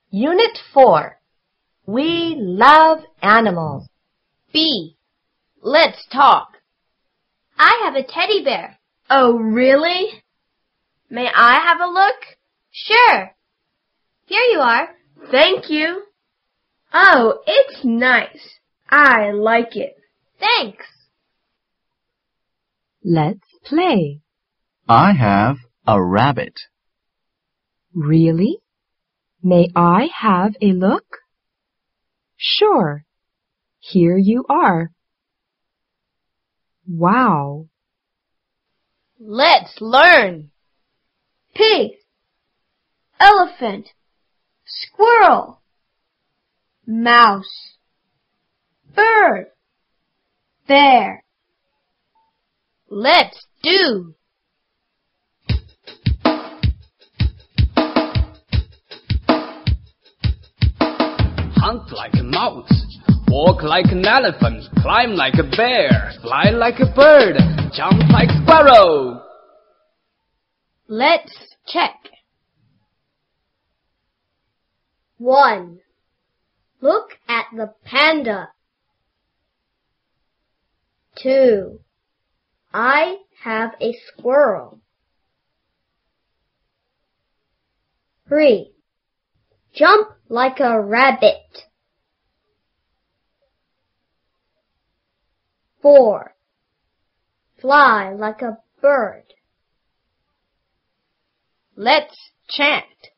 Unit 4. We love animals. B. Let's talk. I have a teddy bear. Oh, really? May I have a look? Sure. Here you are. Thank you. Oh, it's nice. I like it. Thanks. Let's play. I have a rabbit. Really? May I have a look? Sure. Here you are. Wow. Let's learn. Pig, elephant, squirrel, mouse, bird, bear. Let's do. Hunt like a mouse, walk like an elephant, climb like a bear, fly like a bird, jump like a squirrel. Let's check. 1. Look at the panda. 2. I have a squirrel. 3. Jump like a rabbit. 4. Fly like a bird. Let's chant.